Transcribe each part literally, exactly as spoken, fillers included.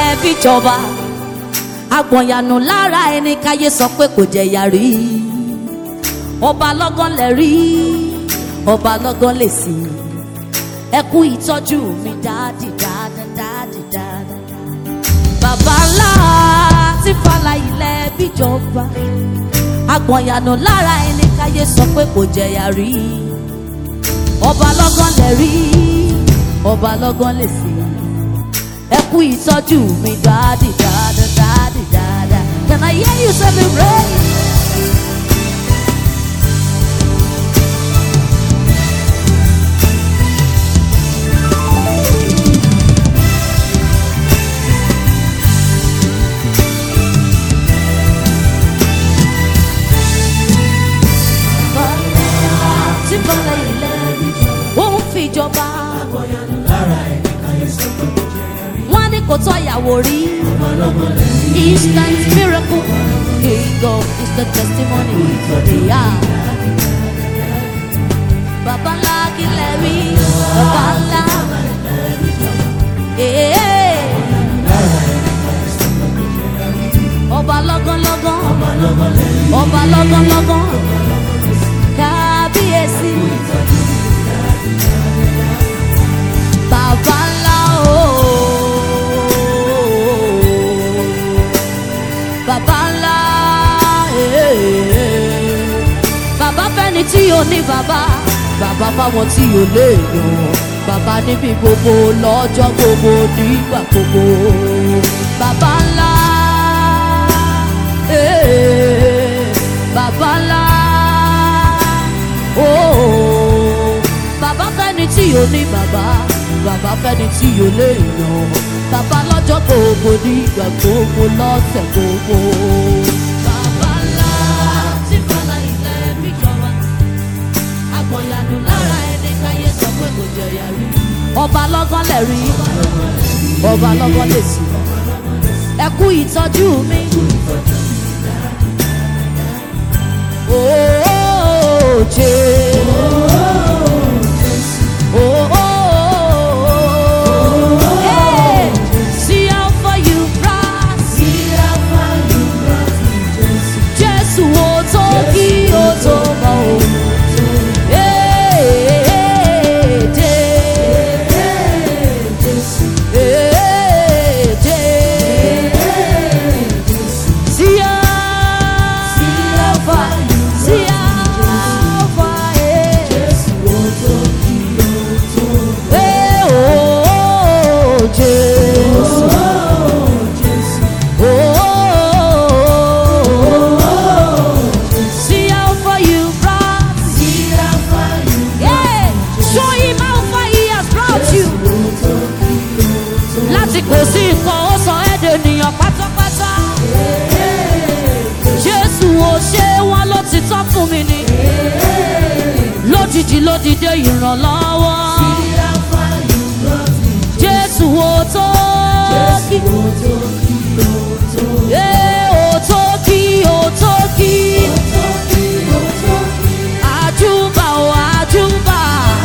ilẹ̀ bíjọba agbọ̀nyànù lára ẹni káyé sọ pé kò jẹ̀yà rí ọba lọ́gán lẹ̀ rí ọba lọ́gán lè sí ẹ kú ìtọ́jú mi dáàdì dáàdì dáàdì dáàdì bàbá ńlá tí fàlà ilẹ̀ bíjọba agbọ̀nyànù lára ẹni káyé sọ pé kò jẹ̀yà rí ọba lọ́gán lẹ̀ rí ọba lọ́gán lè sí ẹ kú ìtọ́jú mi dáàdì dáàdì dáàdì dáàdì. Can I hear you celebrate? Tí bọ́lá ilẹ̀ òun fi jọba. Wọ́n ní kò tọ́ ìyàwó rí. Instant miracle. King of is the testimony. Yeah. Bàbá ńlá kílẹ̀ rí. Bàbá ńlá. Ọba lọ́gán lọ́gán. Ọba lọ́gán lọ́gán. Kábíyèsí. Bàbá ńlá ooo. Bàbá ńlá bàbá fẹ́ni tí o ní bàbá bàbá fáwọn tí o lè yàn bàbá níbi gbogbo lọ́jọ́ gbogbo nígbà gbogbo bàbá ńlá bàbá ńlá ooo bàbá fẹ́ni tí o ní bàbá bàbá fẹ́ni tí o lè yàn bàbá lọ́jọ́ gbogbo nígbà gbogbo lọ́sẹ̀ gbogbo. Bàbá ńlá tí fàlà ilẹ̀ bíjọba agbọ̀nyànù lára ẹni káyé sọ pé kò jẹ̀yà rí. Ọba lọ́gán lẹ̀ rí ọba lọ́gán lè sí ẹ kú ìtọ́jú mi. Ooo jẹ́ ooo. Kò sí nǹkan ó sọ ẹ́dẹ̀ ènìyàn pátápátá. Jésù ò ṣe wọ́n ló ti tán fún mi ni. Lójijì ló dìde ìrànlọ́wọ́. Jésù ò tó kí. Ò tó kí, ò tó kí. Àjùbà ò àjùbà.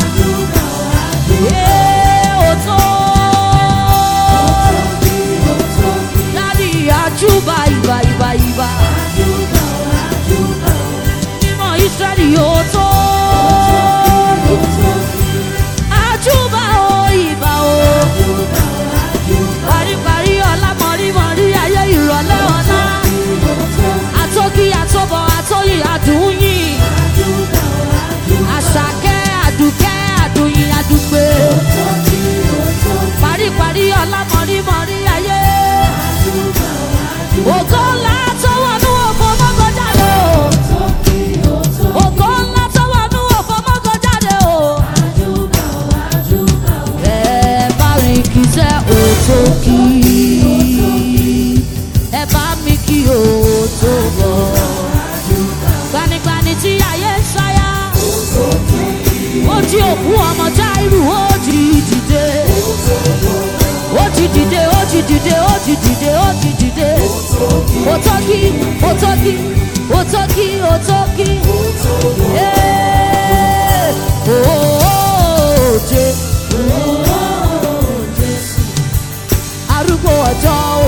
Ò tó. Àjùbà ìbà ìbà ìbà mímọ́ Ísírẹ́lì yóò tó àjùbà o ìbà o paríparí ọlá mọ̀rímọ̀rí ayé ìrọ̀lẹ́ ọ̀la àtọ́kí àtọ́bọ̀ àtọ́yìn àdúyìn àṣàkẹ́ àdùkẹ́ àdùyìn àdùgbé paríparí ọlá mọ̀rímọ̀rí ayé. Ògo ńlá tó wọnú òfò mọ́gọ́ jáde o. Ògo ńlá tó wọnú òfò mọ́gọ́ jáde o. Ẹ bá rí kí sẹ́ òtó kí. Ẹ bá mi kí òtó bọ̀. Gbanigbani tí ayé ń ṣáyà. Ó jí òkú ọmọ Jáírù ó jí dìde. Ó jí dìde, ó jí dìde, ó jí dìde, ó jí dìde. Otoki, otoki, otoki, otoki. Oh, arúgbó ọjọ́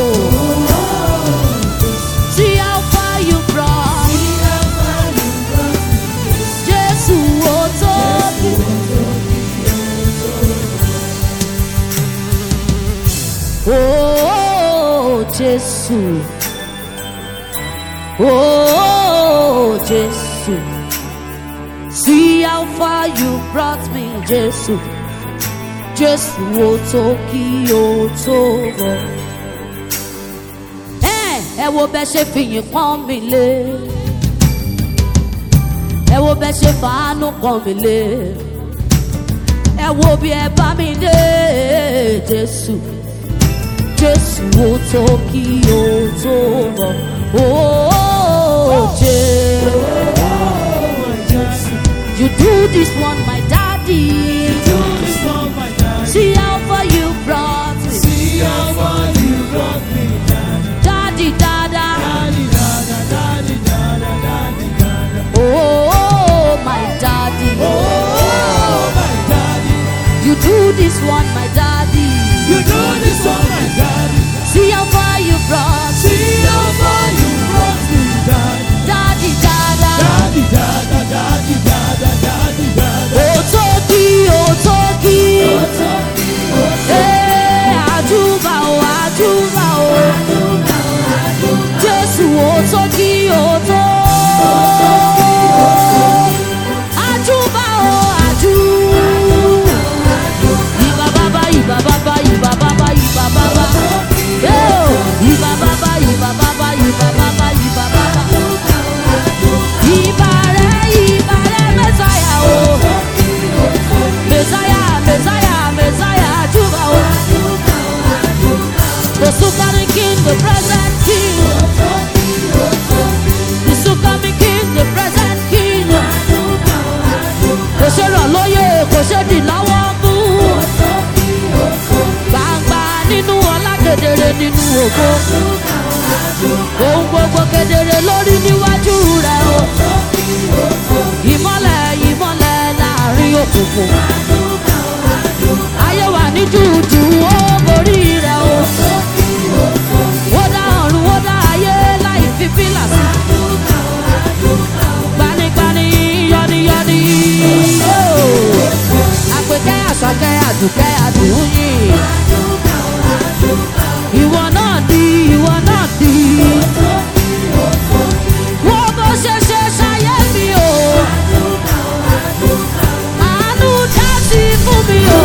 Jesus. Oh, Jesus. See how far you brought me, Jesus. Just Wotoki Otobo. Eh, ẹ wo bẹ́ ṣe fìyìn pọ́n mi lé. Ẹ wo bẹ́ ṣe fàánú pọ́n mi lé. Ẹ wo bí ẹ bá mi dé, Jésù. Jésù Wotoki Otobo. Oh, Jesus. You do this one, my daddy. You do this one, my daddy. See how far you brought me. See how far you brought me, daddy. Daddy, dada. Daddy, dada, daddy, dada, daddy, dada. Oh, my daddy. Oh, my daddy. You do this one, my daddy. You do this one, my daddy. See how far you brought me. See how far you brought me, daddy. Daddy, dada. Daddy, dada, daddy, dada, daddy, dada. Otoki, Otoki. Otoki, Otoki. Eh, Ajuba, oh, Ajuba, oh. Jesu, Otoki, Otoki. Ajuba, oh, Ajuba. Iba baba, iba baba, iba baba, iba baba. Oh, iba baba, iba baba, iba baba, iba baba. Iba re, iba re, Messiah, oh. Messiah, Messiah, Messiah, Ajuba, oh. The Sukari King, the present King. The Sukami King, the present King. Kò ṣe rọ̀ lóyè, kò ṣe dì láwọ́ mú. Gbangba nínú ọlá kedere nínú ògo. Ohun gbogbo kedere lórí níwájú rẹ̀ o. Ìmọ́lẹ̀ ìmọ́lẹ̀ láàrin òkùnkùn. Ayé wà ní jùjù ó borí rẹ̀ o. Ó dá ọ̀run ó dá ayé láì fi fílà sí. Gbanigbani yọniyọni. Àpèkẹ́ àṣàkẹ́ àdùkẹ́ àdùnyìn. Ìwọ náà di ìwọ náà di. Wọ́n bó ṣe ṣe ṣayé mi o. Àánú dá sí fún mi o.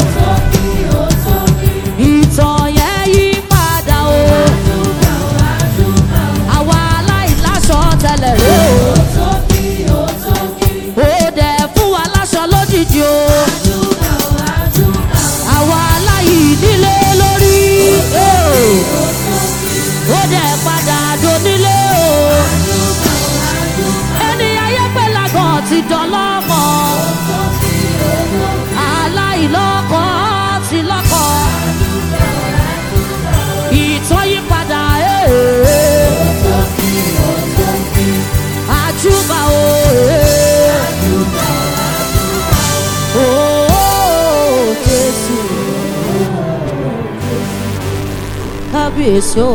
Ìtàn yẹn yí padà o. Àwa aláìláṣọ tẹ́lẹ̀ rè o. Ó dẹ̀ fún wa láṣọ lójijì o. Àwa aláìnílé lórí. Ó dẹ̀ padà donílé o. Ẹni ayé pé lágàn ti dánlọ́mọ. Aláìlọ́kọ ti lọ́kọ. Ìtàn yí padà àjùbà o. Oh, Jésù. Kábíyèsí o.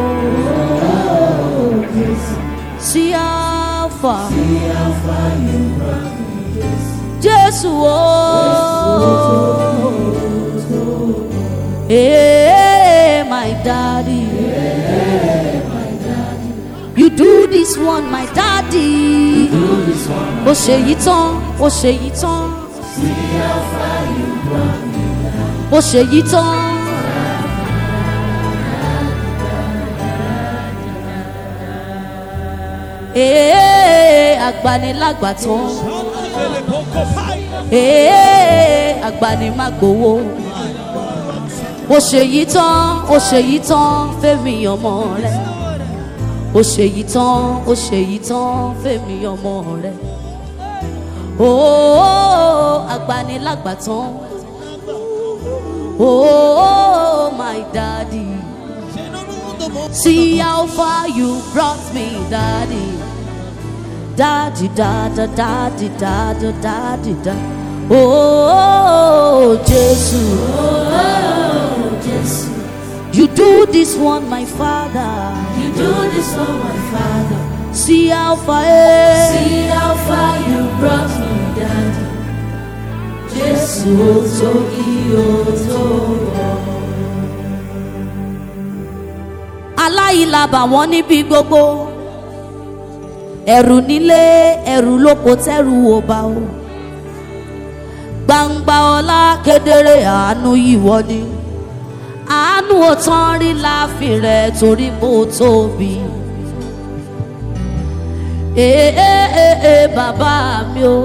See how far. Jésù o. Hey, my daddy. You do this one, my daddy. Ó ṣe yìí tán, ó ṣe yìí tán. Ó ṣe yìí tán. Ee, agbanilágbàtàn. Ee, agbanimágbowó. Ó ṣe yìí tán, ó ṣe yìí tán, fẹ́mi ọmọ rẹ̀. Ó ṣe yìí tán, ó ṣe yìí tán, fẹ́mi ọmọ rẹ̀. Oh, agbanilágbàtàn. Oh, my daddy. See how far you brought me, daddy. Daddy, dada, daddy, dada, daddy, da. Oh, Jesus. Oh, Jesus. You do this one, my father. You do this for my father. See how far, eh? See how far you brought me, daddy. Jesus, Otoki, Otobo. ìlà bà wọ́n níbi gbogbo ẹ̀rù nílé ẹ̀rù lóko tẹ́rù ò bá o gbangba ọlá kedere àánú ìwọ ni àánú ò tán rí láàfin rẹ̀ torí bó tóbi ee ee ee bàbá mi o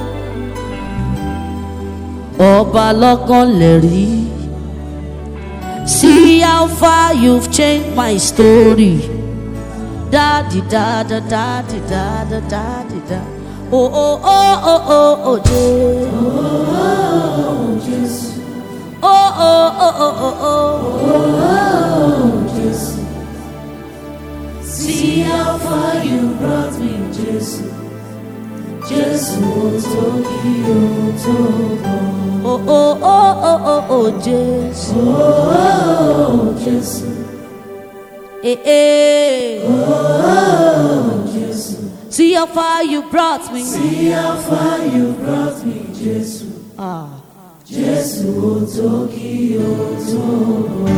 ọba lọ́gán lè rí. See how far you've changed my story. Da di da da da di da da da di da. Oh oh oh oh oh oh Jesus. Oh oh oh oh oh oh. Oh, Jesus. See how far you brought me, Jesus. Jesus, Tokyo, Togo. Oh oh oh oh oh oh Jesus. Oh, Jesus. Eh eh. Oh, Jesus. See how far you brought me. See how far you brought me, Jesus. Ah. Jesus, Tokyo, Togo.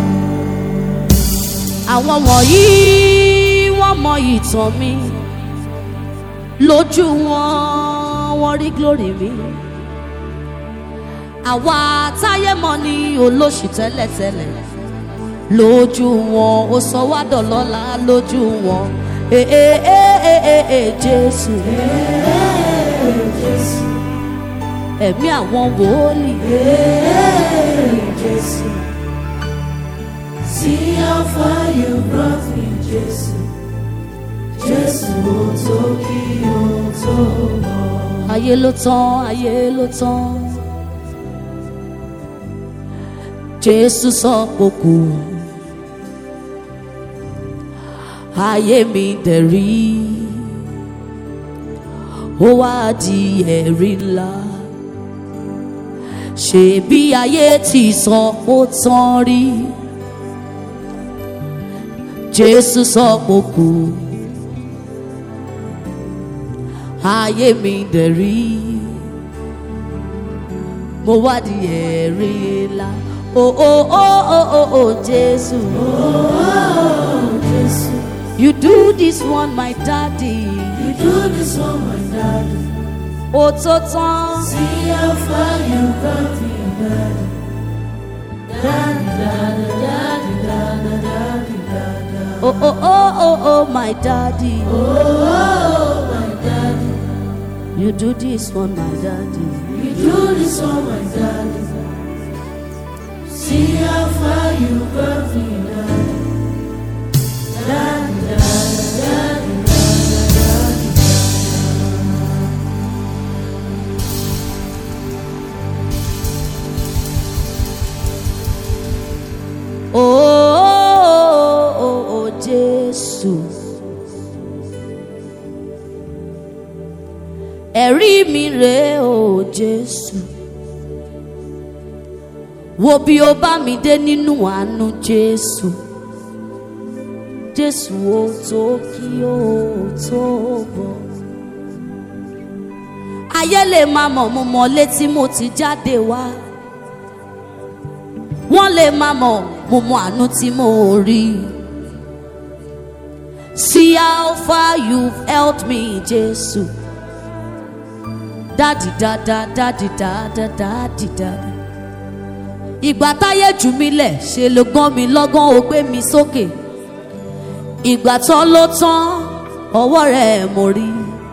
Àwọn wọ̀nyí wọ́n mọ ìtàn mi lójú wọn wọ́n rí glory mi àwa táyé mọ̀ ní olóṣì tẹ́lẹ̀tẹ́lẹ̀ lójú wọn ó sọ wá dọ̀lọ́lá lójú wọn ee ee ee ee Jésù ẹ̀mí àwọn wòlíì Jésù. See how far you brought me, Jesus. Jesus, Tokyo, Togo. ayé ló tán ayé ló tán Jésù sọ pòkù ayé mi dẹ̀rí ó wá di ẹ̀rí ńlá ṣebí ayé ti sọ ó tán rí Jésù sọ pòkù ayé mi dẹ̀rí mo wá di ẹ̀rí ńlá oh oh oh oh oh oh Jésù Oh, Jesus. you do this one my daddy You do this one, my daddy. ó tó tán See how far you brought me, daddy. Daddy, daddy, daddy, daddy, daddy, daddy. oh oh oh oh oh my daddy Oh, my daddy. you do this one my daddy You do this one, my daddy. See how far you brought me, daddy. Daddy, daddy, daddy, daddy, daddy. oh oh oh oh Jésù ẹ̀rí mi rèé o Jésù wo bí o bá mi dé nínú àánú Jésù Jésù ó tó kí ó tó bọ̀ ayé lè máa mọ̀ mo mọ̀ létí mo ti jáde wá wọ́n lè máa mọ̀ mo mọ̀ àánú tí mo rí see how far you've helped me Jésù. Daddy da da daddy da da daddy da da. Ìgbà táyé jù mí lẹ̀ ṣe ló gbọ́n mi lọ́gán ó gbé mi sókè. Ìgbà tán ló tán ọwọ́ rẹ̀ mo rí.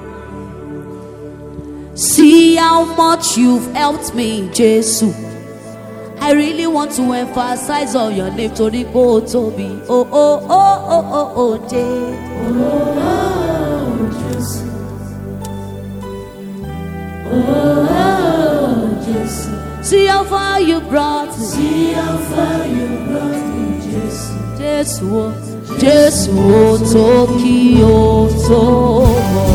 See how much you've helped me, Jésù. I really want to emphasize on your name torí pé ó tóbi. Oh oh oh oh oh oh Jésù. Oh, Jesus. Oh, Jesus. See how far you brought me. See how far you brought me, Jesus. Jésù o, Jésù o tó kí o tó bọ̀.